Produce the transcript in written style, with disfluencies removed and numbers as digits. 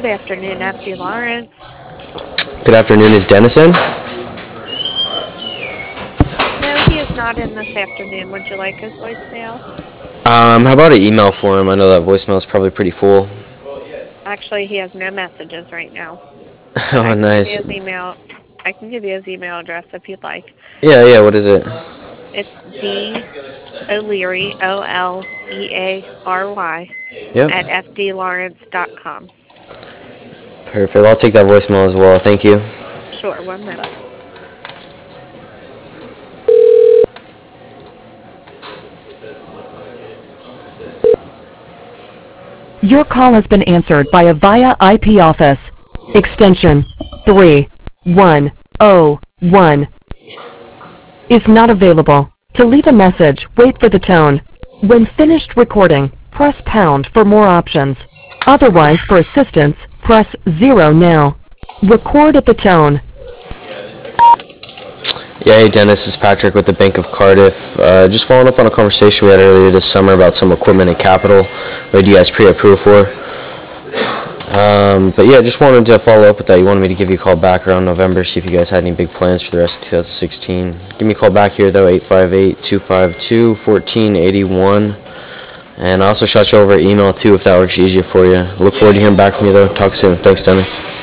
Good afternoon, FD Lawrence. Good afternoon. Is Dennis in? No, he is not in this afternoon. Would you like his voicemail? How about an email for him? I know that voicemail is probably pretty full. Actually, he has no messages right now, but Oh, I can give you nice. his email. I can give you his email address if you'd like. Yeah. What is it? It's D O'Leary Oleary Yep. at fdlawrence.com. Perfect. I'll take that voicemail as well. Thank you. Sure, 1 minute. Your call has been answered by a VIA IP office. Extension 3101 is not available. To leave a message, wait for the tone. When finished recording, press pound for more options. Otherwise, for assistance, press 0 now. Record at the tone. Yeah, hey Dennis, this is Patrick with the Bank of Cardiff. Just following up on a conversation we had earlier this summer about some equipment and capital. What do you guys pre-approve for? But yeah, just wanted to follow up with that. You wanted me to give you a call back around November, see if you guys had any big plans for the rest of 2016. Give me a call back here though, 858-252-1481. And I also shot you over email too if that works easier for you. Look forward to hearing back from you though. Talk soon. Thanks, Dennis.